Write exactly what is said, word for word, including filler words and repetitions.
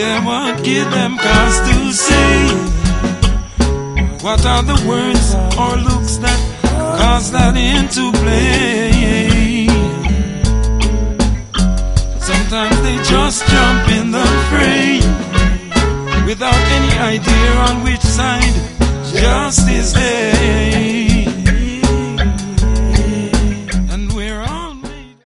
Yeah, what give them cause to say? What are the words or looks that cause that into play? Sometimes they just jump in the fray without any idea on which side justice is.